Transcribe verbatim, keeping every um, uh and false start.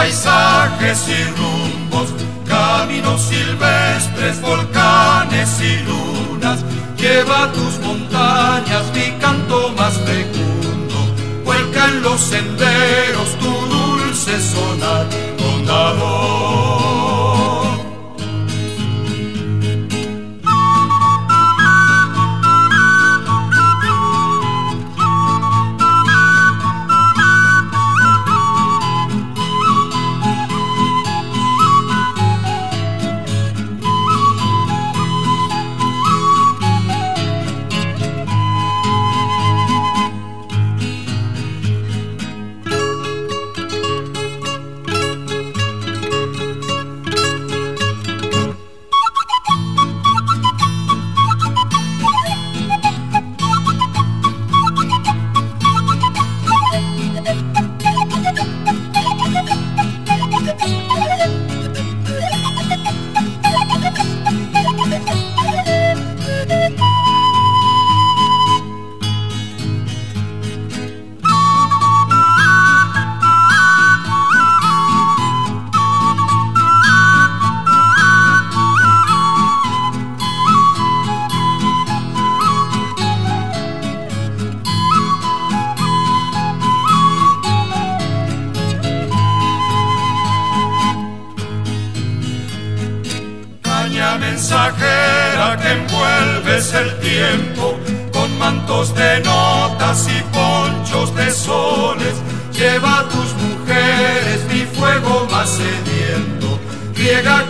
paisajes y rumbos, caminos silvestres, volcanes y lunas. Lleva a tus montañas mi canto más fecundo, vuelca en los senderos tu dulce sonar bondador. Mensajera que envuelves el tiempo con mantos de notas y ponchos de soles, lleva a tus mujeres mi fuego más sediento, riega